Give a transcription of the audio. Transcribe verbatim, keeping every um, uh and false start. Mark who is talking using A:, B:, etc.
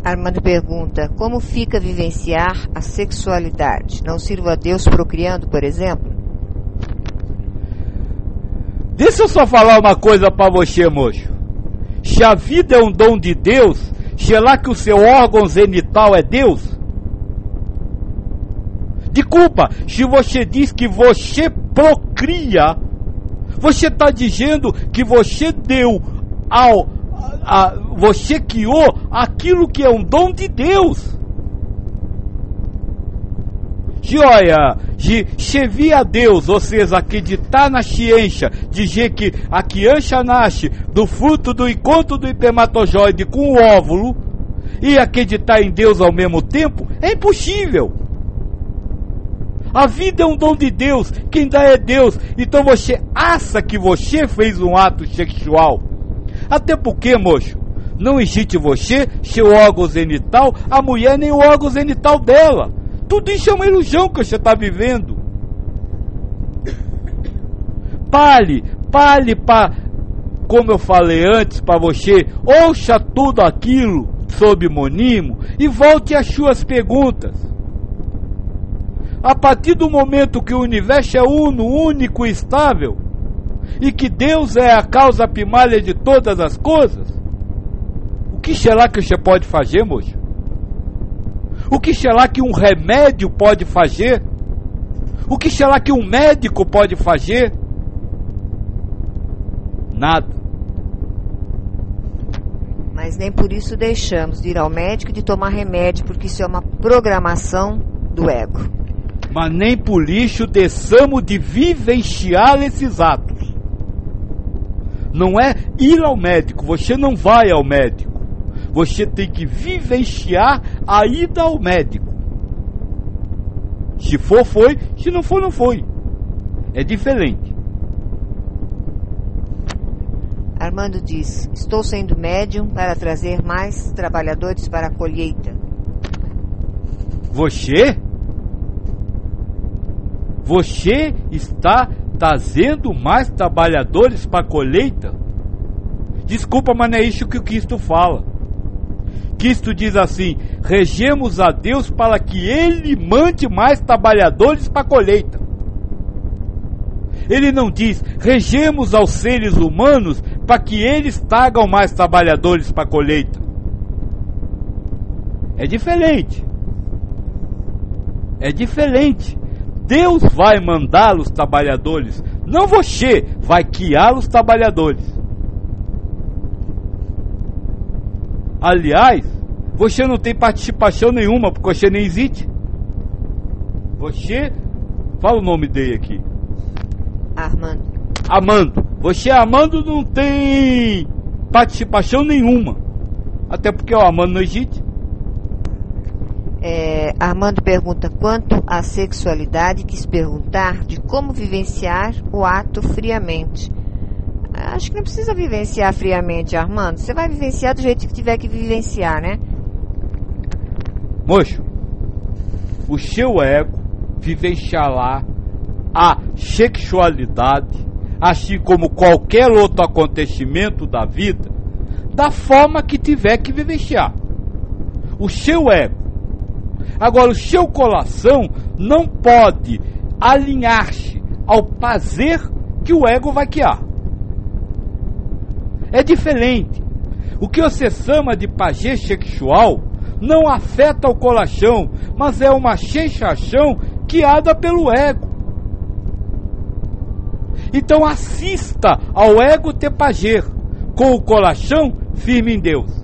A: Armando pergunta, como fica vivenciar a sexualidade? Não sirvo a Deus procriando, por exemplo?
B: Deixa eu só falar uma coisa para você, moço. Se a vida é um dom de Deus, será que o seu órgão genital é Deus? Desculpa, se você diz que você procria, você está dizendo que você deu ao... A, você criou aquilo que é um dom de Deus. Se olha, de servir a Deus, ou seja, acreditar na ciência, dizer que a criança nasce do fruto do encontro do espermatozoide com o óvulo, e acreditar em Deus ao mesmo tempo, é impossível. A vida é um dom de Deus, quem dá é Deus. Então você acha que você fez um ato sexual. Até porque, moço, não existe você, seu órgão genital, a mulher nem o órgão genital dela. Tudo isso é uma ilusão que você está vivendo. Pare, pare para, como eu falei antes para você, ouça tudo aquilo sobre monismo e volte às suas perguntas. A partir do momento que o universo é uno, único e estável, e que Deus é a causa primária de todas as coisas, o que será que você pode fazer, moço? O que será que um remédio pode fazer? O que será que um médico pode fazer? Nada.
A: Mas nem por isso deixamos de ir ao médico e de tomar remédio, porque isso é uma programação do ego.
B: Mas nem por isso deixamos de vivenciar esses atos. Não é ir ao médico, você não vai ao médico. Você tem que vivenciar a ida ao médico. Se for, foi. Se não for, não foi. É diferente.
A: Armando diz, estou sendo médium para trazer mais trabalhadores para a colheita.
B: Você? Você está trazendo mais trabalhadores para a colheita? Desculpa, mas não é isso que o Cristo fala. Cristo diz assim, regemos a Deus para que Ele mande mais trabalhadores para a colheita. Ele não diz, regemos aos seres humanos para que eles tragam mais trabalhadores para a colheita. É diferente. É diferente. Deus vai mandar os trabalhadores, não você vai criar os trabalhadores. Aliás, você não tem participação nenhuma, porque você nem existe. Você, fala o nome dele aqui.
A: Armando.
B: Armando. Você, Armando, não tem participação nenhuma. Até porque o Armando não existe.
A: É, Armando pergunta quanto à sexualidade, quis perguntar de como vivenciar o ato friamente. Acho que não precisa vivenciar friamente, Armando. Você vai vivenciar do jeito que tiver que vivenciar, né?
B: Moço, o seu ego vivenciará a sexualidade, assim como qualquer outro acontecimento da vida, da forma que tiver que vivenciar. O seu ego. Agora, o seu coração não pode alinhar-se ao prazer que o ego vai criar. É diferente. O que você chama de prazer sexual não afeta o coração, mas é uma sensação criada pelo ego. Então assista ao ego ter prazer, com o coração firme em Deus.